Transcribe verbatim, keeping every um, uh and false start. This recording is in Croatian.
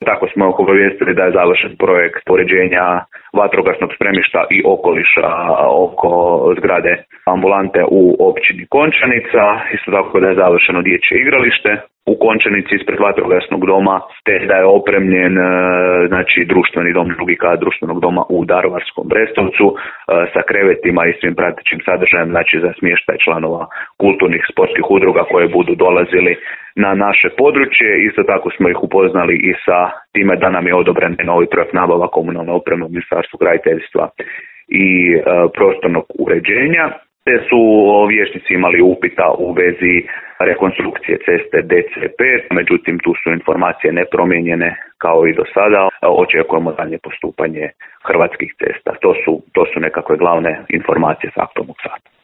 tako smo ih obavijestili da je završen projekt uređenja vatrogasnog spremišta i okoliša oko zgrade ambulante u općini Končanica. Isto tako da je završeno dječje igralište u Končanici ispred vatrogasnog doma, te da je opremljen znači društveni dom, drugi kat društvenog doma u Daruvarskom Brestovcu sa krevetima i svim pratećim sadržajem, znači za smještaj članova kulturnih sportskih udruga koje budu dolazili na naše područje. Isto tako smo ih upoznali i sa time da nam je odobren novi projekt nabava komunalne opreme u Ministarstvu graditeljstva i e, prostornog uređenja. Te su vijećnici imali upita u vezi rekonstrukcije ceste D C pet, međutim tu su informacije nepromijenjene kao i do sada. Očekujemo dalje postupanje Hrvatskih cesta. To su, to su nekakve glavne informacije s aktualnog sata.